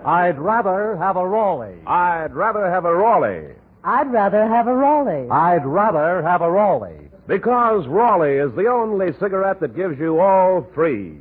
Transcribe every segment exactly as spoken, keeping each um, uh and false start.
I'd rather have a Raleigh. I'd rather have a Raleigh. I'd rather have a Raleigh. I'd rather have a Raleigh. Because Raleigh is the only cigarette that gives you all three.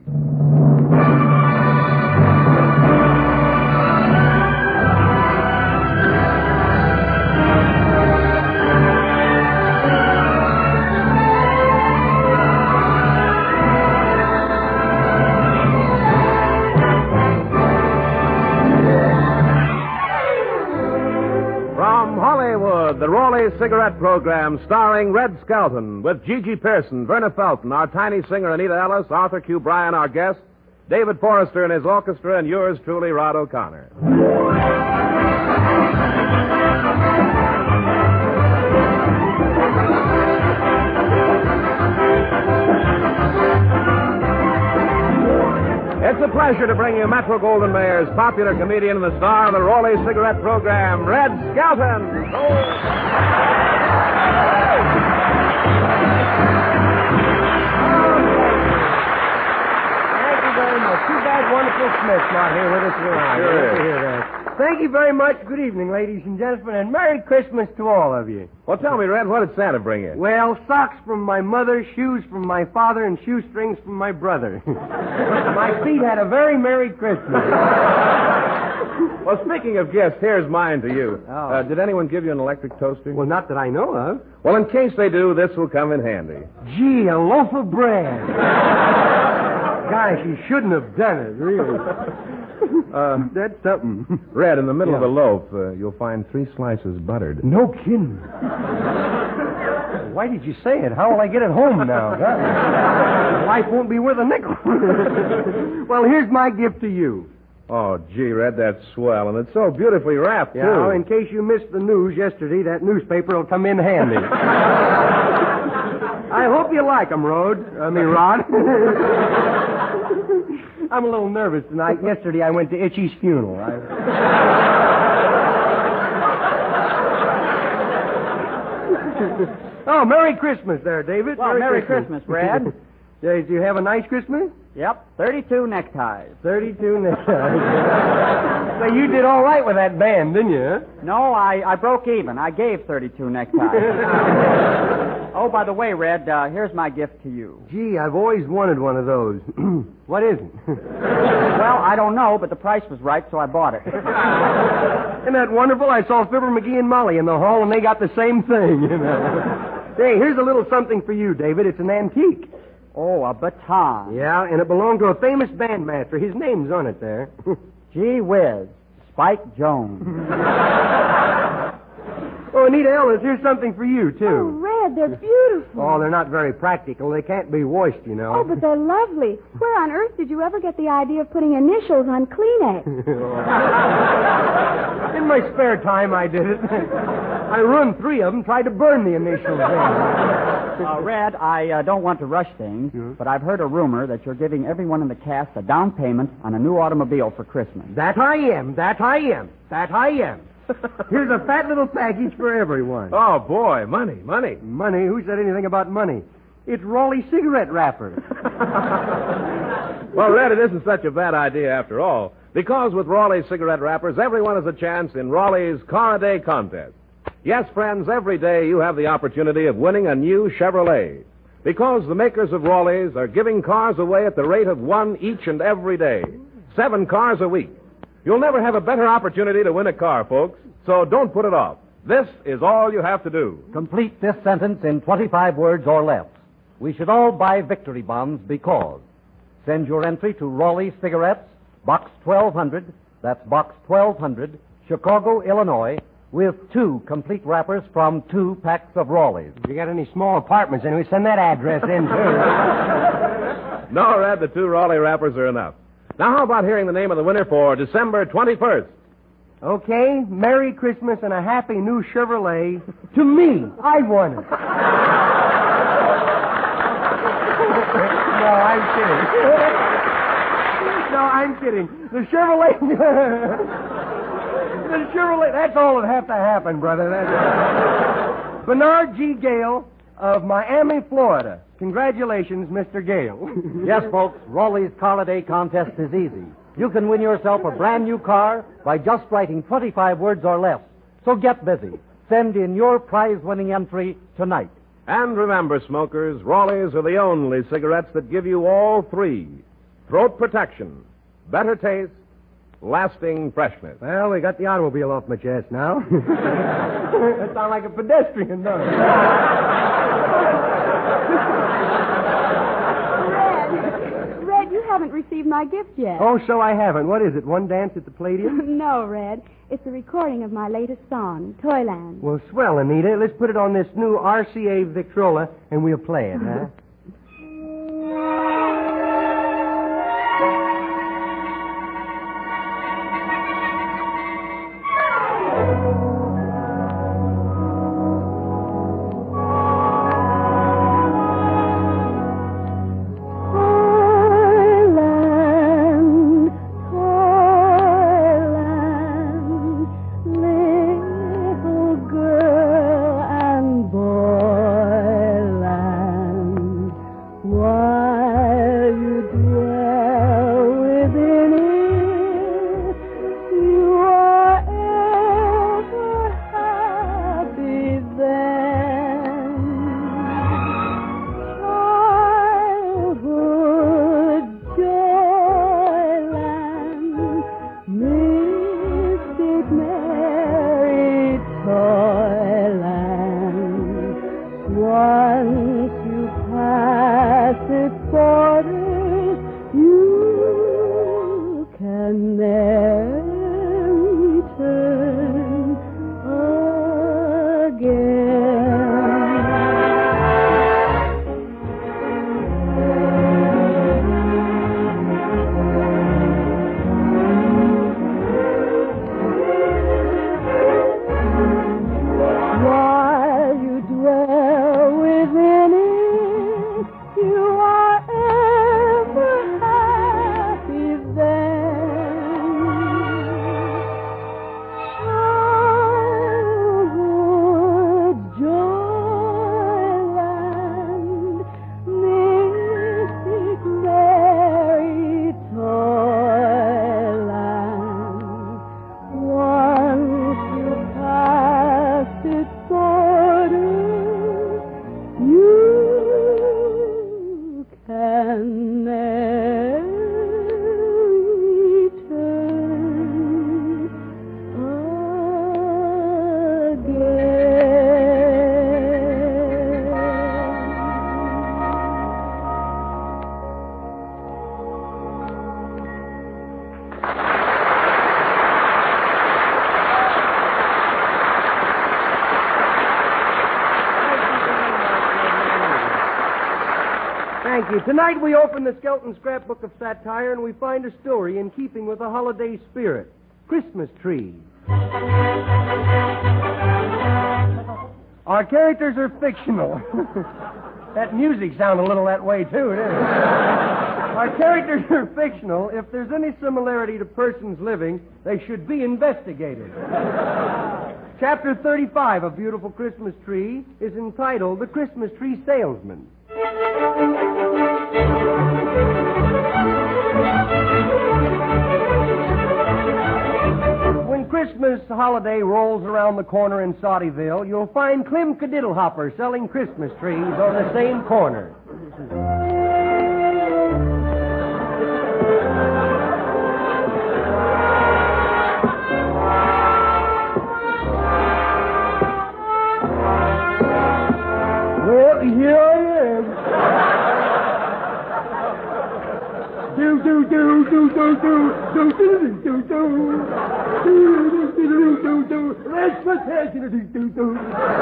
The Raleigh Cigarette Program, starring Red Skelton, with Gigi Pearson, Verna Felton, our tiny singer Anita Ellis, Arthur Q. Bryan, our guest, David Forrester and his orchestra, and yours truly, Rod O'Connor. It's a pleasure to bring you Metro-Goldwyn-Mayer's popular comedian and the star of the Raleigh Cigarette Program, Red Skelton. Thank you very much. Too bad Wonderful Smith's not here with us tonight. Sure. Thank you very much. Good evening, ladies and gentlemen, and Merry Christmas to all of you. Well, tell me, Red, what did Santa bring in? Well, socks from my mother, shoes from my father, and shoestrings from my brother. My feet had a very Merry Christmas. Well, speaking of gifts, here's mine to you. Oh. Uh, did anyone give you an electric toaster? Well, not that I know of. Well, in case they do, this will come in handy. Gee, a loaf of bread. Gosh, you shouldn't have done it, really. Uh, That's something. Red, in the middle Yeah. of the loaf, uh, you'll find three slices buttered. No kidding. Why did you say it? How will I get it home now? Huh? Life won't be worth a nickel. Well, here's my gift to you. Oh, gee, Red, that's swell, and it's so beautifully wrapped, Yeah, too. in case you missed the news yesterday, that newspaper will come in handy. I hope you like 'em, Rod. I mean, Rod. I'm a little nervous tonight. Yesterday, I went to Itchy's funeral. I... Oh, Merry Christmas there, David. Well, Merry Christmas, Brad. Yeah, did you have a nice Christmas? Yep, thirty-two neckties. thirty-two neckties. So you did all right with that band, didn't you? Huh? No, I, I broke even. I gave thirty-two neckties. Oh, by the way, Red, uh, here's my gift to you. Gee, I've always wanted one of those. What is it? Well, I don't know, but the price was right, so I bought it. Isn't that wonderful? I saw Fibber McGee and Molly in the hall, and they got the same thing. You know? Hey, here's a little something for you, David. It's an antique. Oh, a baton. Yeah, and it belonged to a famous bandmaster. His name's on it there. Gee whiz, Spike Jones. Oh, Anita Ellis, here's something for you, too. Oh, Red, they're beautiful. Oh, they're not very practical. They can't be washed, you know. Oh, but they're lovely. Where on earth did you ever get the idea of putting initials on Kleenex? In my spare time, I did it. I run three of them, tried to burn the initials in. Uh, Red, I uh, don't want to rush things, Yeah. but I've heard a rumor that you're giving everyone in the cast a down payment on a new automobile for Christmas. That I am. That I am. That I am. Here's a fat little package for everyone. Oh, boy, money, money. Money? Who said anything about money? It's Raleigh cigarette wrapper. Well, Red, it isn't such a bad idea after all, because with Raleigh cigarette wrappers, everyone has a chance in Raleigh's Car a Day contest. Yes, friends, every day you have the opportunity of winning a new Chevrolet, because the makers of Raleigh's are giving cars away at the rate of one each and every day. Seven cars a week. You'll never have a better opportunity to win a car, folks, so don't put it off. This is all you have to do. Complete this sentence in twenty-five words or less. We should all buy victory bonds because. Send your entry to Raleigh Cigarettes, Box twelve hundred, that's Box twelve hundred, Chicago, Illinois, with two complete wrappers from two packs of Raleigh's. If you got any small apartments, anyway, send that address in, too. No, Red, the two Raleigh wrappers are enough. Now, how about hearing the name of the winner for December twenty-first? Okay, Merry Christmas and a Happy New Chevrolet to me. I won it. No, I'm kidding. No, I'm kidding. The Chevrolet... the Chevrolet... That's all that have to happen, brother. That's... Bernard G. Gale of Miami, Florida. Congratulations, Mister Gale. Yes, folks, Raleigh's Car a Day contest is easy. You can win yourself a brand new car by just writing twenty-five words or less. So get busy. Send in your prize-winning entry tonight. And remember, smokers, Raleigh's are the only cigarettes that give you all three. Throat protection, better taste, lasting freshness. Well, we got the automobile off my chest now. That sounds like a pedestrian, doesn't it? Red, Red, you haven't received my gift yet. Oh, so I haven't. What is it, one dance at the Palladium? No, Red. It's a recording of my latest song, Toyland. Well, swell, Anita. Let's put it on this new R C A Victrola, and we'll play it, huh? Thank you. Tonight we open the Skelton Scrapbook of Satire and we find a story in keeping with the holiday spirit. Christmas Tree. Our characters are fictional. That music sounded a little that way, too, didn't it? Our characters are fictional. If there's any similarity to persons living, they should be investigated. Chapter thirty-five of Beautiful Christmas Tree is entitled The Christmas Tree Salesman. When Christmas holiday rolls around the corner in Sautyville, you'll find Clem Cadiddlehopper selling Christmas trees on the same corner. Well, here I am. Do do do do do do do do do do do do do do. Let's do do do.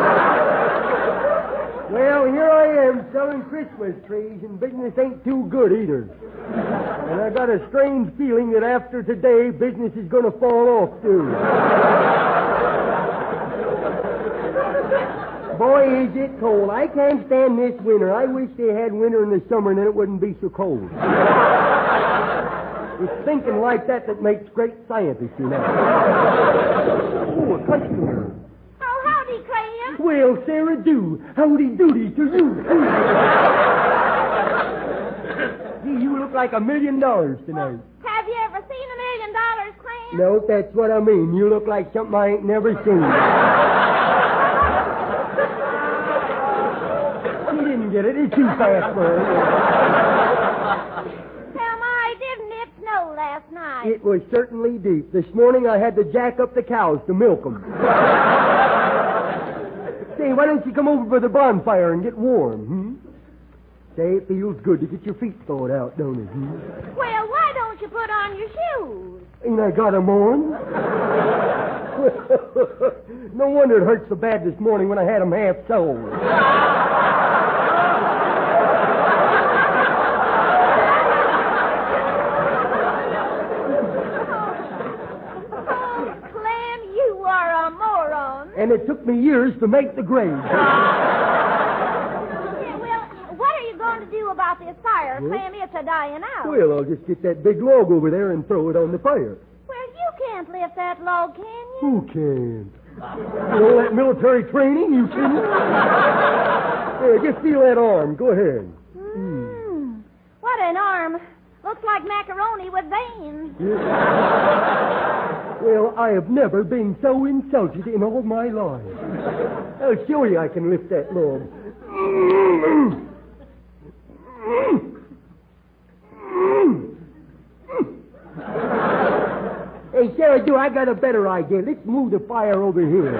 Well, here I am selling Christmas trees, and business ain't too good either. And I got a strange feeling that after today, business is going to fall off too. Boy, is it cold. I can't stand this winter. I wish they had winter in the summer and then it wouldn't be so cold. It's thinking like that that makes great scientists, you know. Oh, a customer. Oh, howdy, Clem. Well, Sarah do. Howdy doody to you. Gee, you look like a million dollars tonight. Have you ever seen ten dollars, Clam? No, that's what I mean. You look like something I ain't never seen. She didn't get it. It's too fast for her. Tell my, didn't it snow last night? It was certainly deep. This morning I had to jack up the cows to milk them. Say, why don't you come over by the bonfire and get warm, hmm? Say, it feels good to get your feet thawed out, don't it, hmm? Well, why don't you put on your shoes? Ain't I got 'em on? No wonder it hurt so bad this morning when I had 'em half soled. And it took me years to make the grade. Yeah, well, what are you going to do about this fire, Well, Clam? It's a dying out. Well, I'll just get that big log over there and throw it on the fire. Well, you can't lift that log, can you? Who can? You know that military training, you can? Here, just feel that arm. Go ahead. Mm. What an arm. Looks like macaroni with veins. Well, I have never been so insulted in all my life. I'll show you I can lift that log. Hey, Sarah, do I got a better idea. Let's move the fire over here.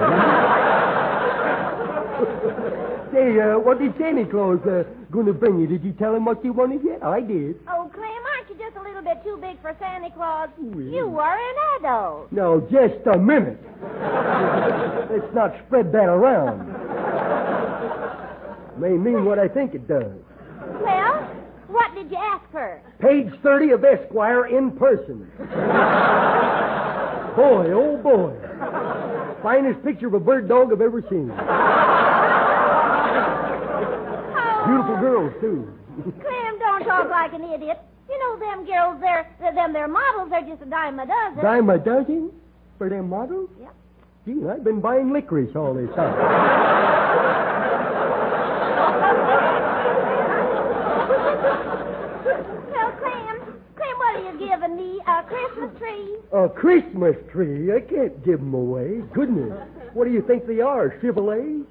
Say, uh, what did Santa Claus uh, going to bring you? Did you tell him what you wanted yet? I did. Oh, Clem, aren't you just a little bit too big for Santa Claus? Well. You are an adult. No, just a minute. Let's not spread that around. May mean what I think it does. Well, what did you ask her? Page thirty of Esquire in person. Boy, oh boy. Finest picture of a bird dog I've ever seen. Beautiful girls, too. Clem, don't talk like an idiot. You know them girls, they're, them, their models are just a dime a dozen. Dime a dozen for them models? Yep. Gee, I've been buying licorice all this time. Well, Clem, Clem, what are you giving me? A Christmas tree? A Christmas tree? I can't give them away. Goodness. What do you think they are, Chevrolets?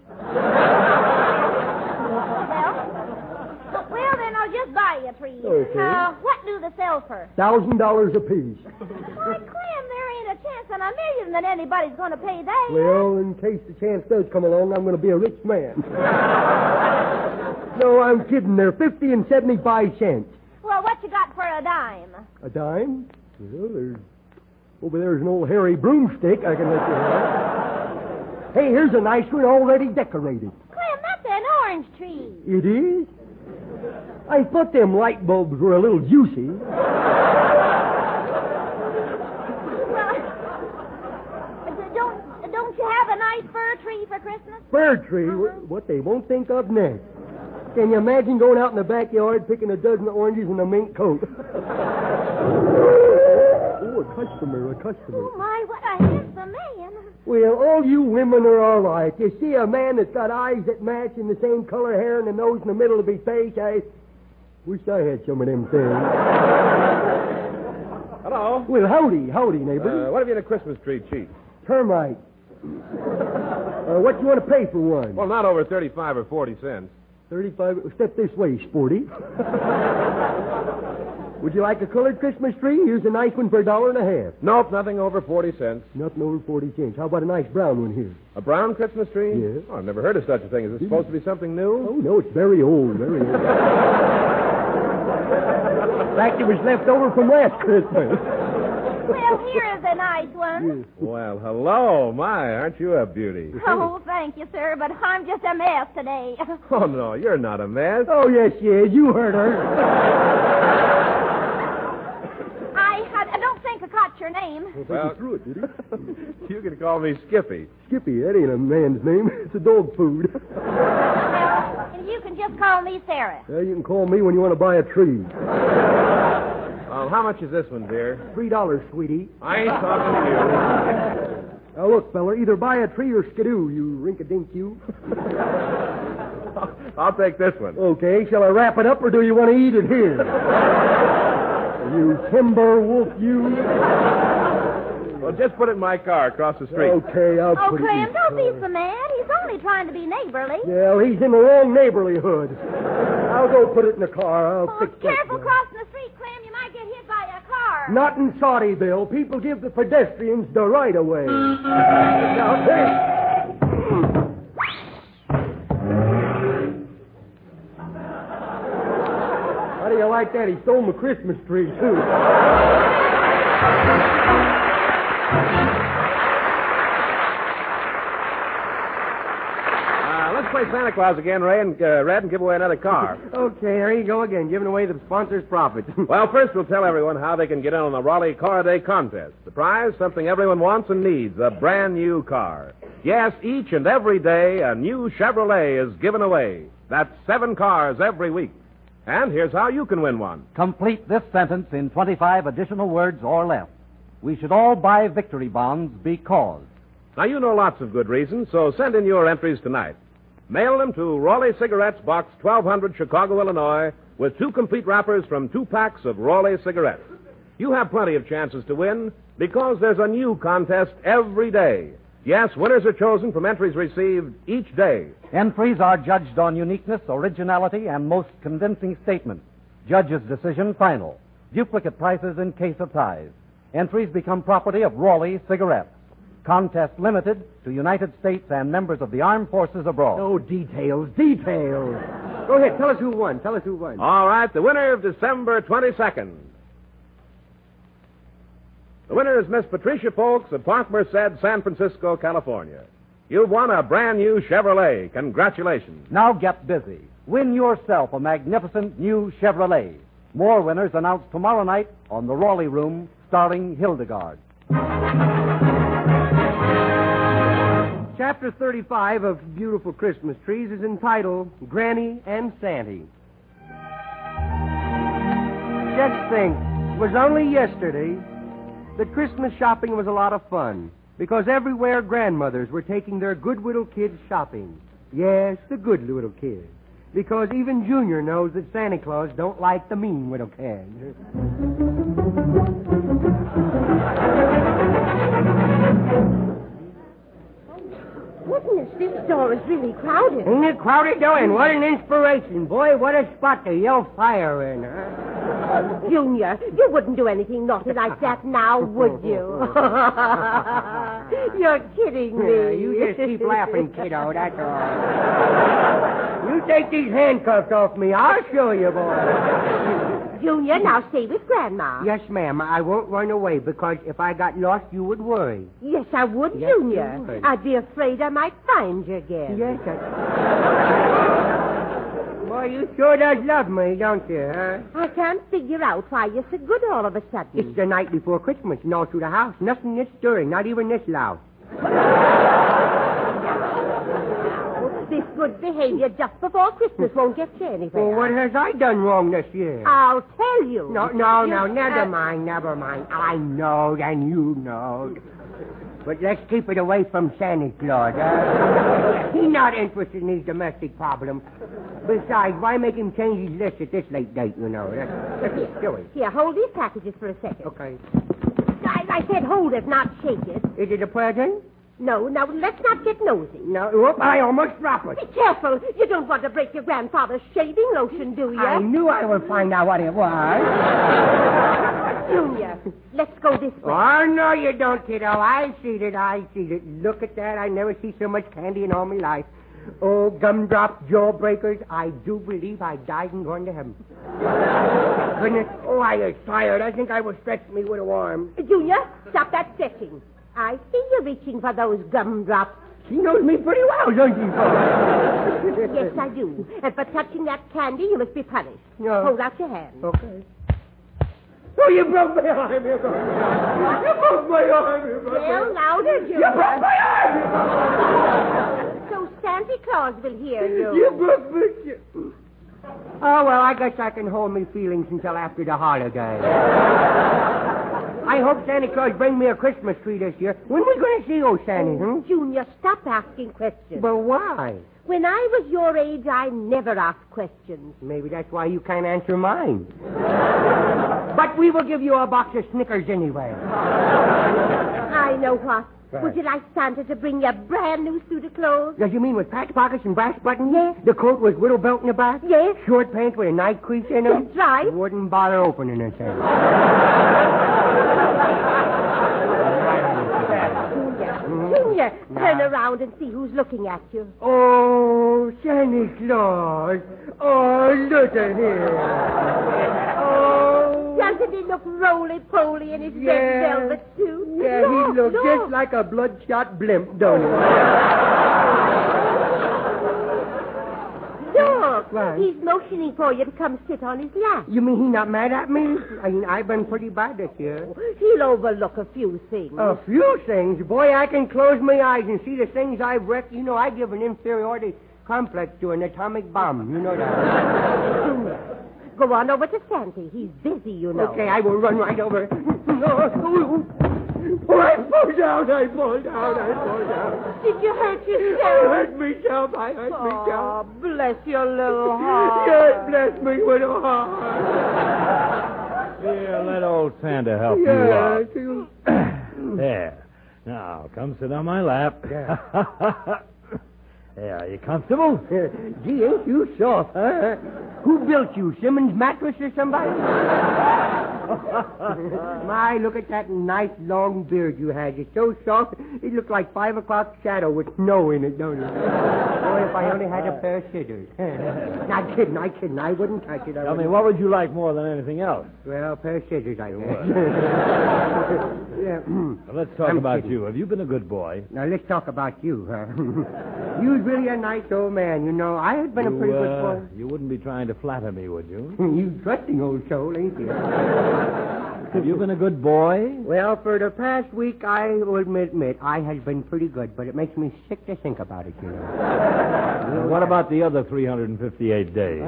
Well, well, then I'll just buy you a tree. Okay. Uh, what do they sell for? Thousand dollars apiece. Why, Clem, there ain't a chance in a million that anybody's going to pay that. Well, in case the chance does come along, I'm going to be a rich man. No, I'm kidding. They're fifty and seventy-five cents. Well, what you got for a dime? A dime? Well, there's over there's an old hairy broomstick I can let you have. Hey, here's a nice one already decorated. Clem, that's an orange tree. It is? I thought them light bulbs were a little juicy. Well, don't don't you have a nice fir tree for Christmas? Fir tree? Uh-huh. What they won't think of next. Can you imagine going out in the backyard picking a dozen oranges in a mink coat? Oh, a customer, a customer. Oh, my, what a handsome man. Well, all you women are all right. You see a man that's got eyes that match and the same color hair and the nose in the middle of his face, I wish I had some of them things. Hello. Well, howdy, howdy, neighbor. Uh, what have you in a Christmas tree cheap? Termite. uh, what you want to pay for one? Well, not over thirty-five or forty cents. Thirty-five. Step this way, sporty. Would you like a colored Christmas tree? Here's a nice one for a dollar and a half. Nope, nothing over forty cents. Nothing over forty cents. How about a nice brown one here? A brown Christmas tree? Yes. Oh, I've never heard of such a thing. Is it supposed to be something new? Oh, no, it's very old, very old. In fact, it was left over from last Christmas. Well, here is a nice one. Well, hello. My, aren't you a beauty? Oh, thank you, sir, but I'm just a mess today. Oh, no, you're not a mess. Oh, yes, yes, you heard her. I, I don't think I caught your name. Well, threw it, did he? You can call me Skippy. Skippy, that ain't a man's name. It's a dog food. Well, you can just call me Sarah. Well, you can call me when you want to buy a tree. Oh, how much is this one, dear? Three dollars, sweetie. I ain't talking to Now, look, fella, either buy a tree or skidoo, you rink-a-dink you. you. I'll take this one. Okay, shall I wrap it up, or do you want to eat it here? You timber wolf, you. Well, just put it in my car across the street. Okay, I'll Oh, put it Clem, in don't the be so mad. He's only trying to be neighborly. Yeah, well, he's in the wrong neighborhood. I'll go put it in the car. I'll Oh, fix that. careful now. crossing the street, Clem. You might get hit by a car. Not in Saudyville. People give the pedestrians the right of way. Now, hey. How do you like that? He stole my Christmas tree, too. Uh, let's play Santa Claus again, Ray, and uh, Red, and give away another car. Okay, there you go again, giving away the sponsor's profit. Well, first we'll tell everyone how they can get in on the Raleigh Car Day contest. The prize, something everyone wants and needs, a brand new car. Yes, each and every day, a new Chevrolet is given away. That's seven cars every week. And here's how you can win one. Complete this sentence in twenty-five additional words or less. We should all buy victory bonds because. Now, you know lots of good reasons, so send in your entries tonight. Mail them to Raleigh Cigarettes, Box twelve hundred, Chicago, Illinois, with two complete wrappers from two packs of Raleigh cigarettes. You have plenty of chances to win because there's a new contest every day. Yes, winners are chosen from entries received each day. Entries are judged on uniqueness, originality, and most convincing statements. Judge's decision final. Duplicate prices in case of ties. Entries become property of Raleigh Cigarettes. Contest limited to United States and members of the armed forces abroad. Oh, details, details. Go ahead, tell us who won. Tell us who won. All right, the winner of December twenty-second. The winner is Miss Patricia Folks of Park Merced, San Francisco, California. You've won a brand new Chevrolet. Congratulations. Now get busy. Win yourself a magnificent new Chevrolet. More winners announced tomorrow night on the Raleigh Room, starring Hildegard. Chapter thirty-five of Beautiful Christmas Trees is entitled Granny and Santy. Just think, it was only yesterday that Christmas shopping was a lot of fun because everywhere grandmothers were taking their good little kids shopping. Yes, the good little kids. Because even Junior knows that Santa Claus don't like the mean little kids. Goodness, this store is really crowded. Ain't it crowded, though? And what an inspiration. Boy, what a spot to yell fire in, huh? Junior, you wouldn't do anything naughty like that now, would you? You're kidding me. Yeah, you just keep laughing, kiddo, that's all. You take these handcuffs off me. I'll show you, boy. Junior, now stay with Grandma. Yes, ma'am. I won't run away because if I got lost, you would worry. Yes, I would, Yes, Junior. you would. I'd be afraid I might find you again. Yes, I... Boy, you sure does love me, don't you, huh? I can't figure out why you're so good all of a sudden. It's the night before Christmas and all through the house. Nothing is stirring, not even this loud. This good behavior just before Christmas won't get you anywhere. Well, what has I done wrong this year? I'll tell you. No, no, You- no, never uh, mind, never mind. I know, and you know. But let's keep it away from Santa Claus. Uh, he's not interested in these domestic problems. Besides, why make him change his list at this late date, you know? That's, that's silly. Here, hold these packages for a second. Okay. I, I said hold it, not shake it. Is it a present? No, now let's not get nosy. No. Whoop, I almost dropped it. Be careful. You don't want to break your grandfather's shaving lotion, do you? I knew I would find out what it was. Junior, let's go this way. Oh, no, you don't, kiddo. I see it. I see it. Look at that. I never see so much candy in all my life. Oh, gumdrop jawbreakers. I do believe I died and gone to heaven. Goodness. Oh, I was tired. I think I will stretch me with a arm. Junior, stop that stretching. I see you reaching for those gumdrops. She knows me pretty well, don't she, folks? Yes, I do. And for touching that candy, you must be punished. No. Hold out your hand. Okay. Oh, you broke my arm. You broke my arm. You broke my arm. You broke my Yell arm. louder, Junior. You broke my arm. So Santa Claus will hear you. You broke my arm. Oh, well, I guess I can hold me feelings until after the holidays. I hope Santa Claus bring me a Christmas tree this year. When we going to see old Santa, hmm? Junior, stop asking questions. But why? When I was your age, I never asked questions. Maybe that's why you can't answer mine. But we will give you a box of Snickers anyway. I know what. Right. Would you like Santa to bring you a brand new suit of clothes? Does you mean with patch pockets and brass buttons? Yes. The coat with widow belt in the back? Yes. Short pants with a night crease in them? That's right. Wouldn't bother opening it then. Junior, turn around and see who's looking at you. Oh, Santa Claus. Oh, look at him. Oh. Doesn't he look roly-poly in his Yeah. red velvet suit? Yeah, Look, he looks look. just like a bloodshot blimp, don't he? Look, Right. he's motioning for you to come sit on his lap. You mean he's not mad at me? I mean, I've been pretty bad this year. He'll overlook a few things. A few things. Boy, I can close my eyes and see the things I've wrecked. You know, I give an inferiority complex to an atomic bomb. You know that. Go on over to Santy. He's busy, you know. Okay, I will run right over. Oh, I fall down, I fall down, I fall down. Did you hurt I yourself? hurt myself, I hurt Oh, myself. bless your little heart. Yes, bless me with a heart. Here, let old Santa help Yes, you you... up. There. Now, come sit on my lap. There, are you comfortable? Gee, ain't you soft, huh? Who built you, Simmons Mattress or somebody? My, look at that nice long beard you had. It's so soft, it looked like five o'clock shadow with snow in it, don't it? Boy, if I only had a pair of scissors. Not kidding, I kidding. I wouldn't touch it. I Tell me, wouldn't. what would you like more than anything else? Well, a pair of scissors, I guess. Yeah. Well, let's talk I'm about kidding. you. Have you been a good boy? Now, let's talk about you, huh? You was really a nice old man, you know. I had been a You, pretty uh, good boy. You wouldn't be trying to flatter me, would you? You trusting old soul, ain't you? Have you been a good boy? Well, for the past week, I will admit I has been pretty good, but it makes me sick to think about it, you know. Well, what about the other three hundred fifty-eight days?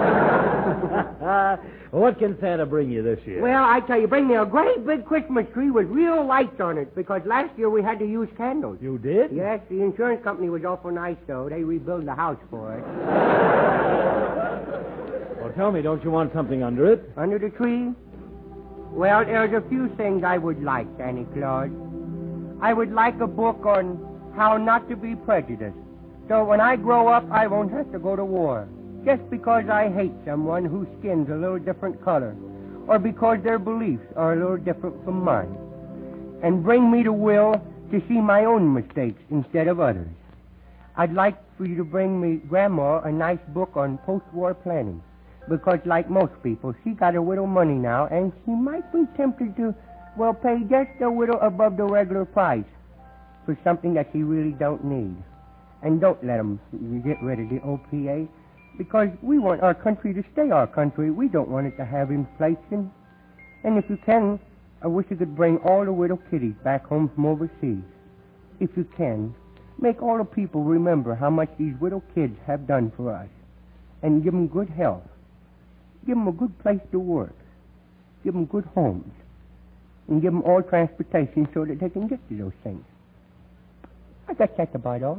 What can Santa bring you this year? Well, I tell you, bring me a great big Christmas tree with real lights on it, because last year we had to use candles. You did? Yes, the insurance company was awful nice, though. They rebuilt the house for us. Well, tell me, don't you want something under it? Under the tree? Well, there's a few things I would like, Santa Claus. I would like a book on how not to be prejudiced. So when I grow up, I won't have to go to war. Just because I hate someone whose skin's a little different color, or because their beliefs are a little different from mine. And bring me the will to see my own mistakes instead of others. I'd like for you to bring me, Grandma, a nice book on post-war planning. Because, like most people, she got a little money now, and she might be tempted to, well, pay just a little above the regular price for something that she really don't need. And don't let them get rid of the O P A, because we want our country to stay our country. We don't want it to have inflation. And if you can, I wish you could bring all the little kiddies back home from overseas. If you can, make all the people remember how much these little kids have done for us, and give them good health. Give them a good place to work. Give them good homes. And give them all transportation so that they can get to those things. I guess that's about all.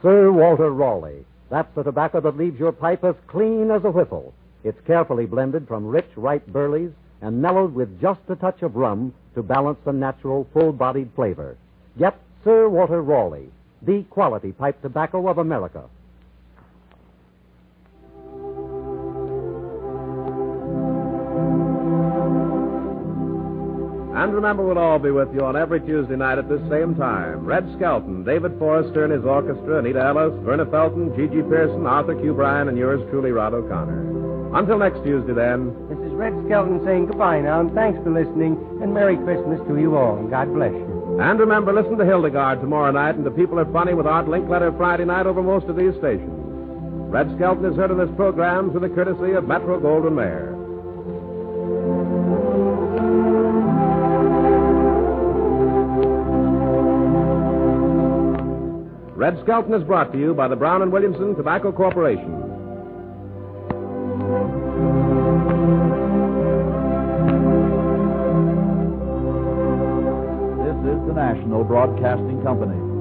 Sir Walter Raleigh. That's the tobacco that leaves your pipe as clean as a whistle. It's carefully blended from rich, ripe burleys and mellowed with just a touch of rum to balance the natural, full-bodied flavor. Get Sir Walter Raleigh, the quality pipe tobacco of America. And remember, we'll all be with you on every Tuesday night at this same time. Red Skelton, David Forrester and his orchestra, Anita Ellis, Verna Felton, Gigi Pearson, Arthur Q. Bryan, and yours truly, Rod O'Connor. Until next Tuesday, then. This is Red Skelton saying goodbye now, and thanks for listening, and Merry Christmas to you all, and God bless you. And remember, listen to Hildegard tomorrow night, and the People Are Funny with Art Linkletter Friday night over most of these stations. Red Skelton is heard in this program through the courtesy of Metro Goldwyn Mayer. Red Skelton is brought to you by the Brown and Williamson Tobacco Corporation. This is the National Broadcasting Company.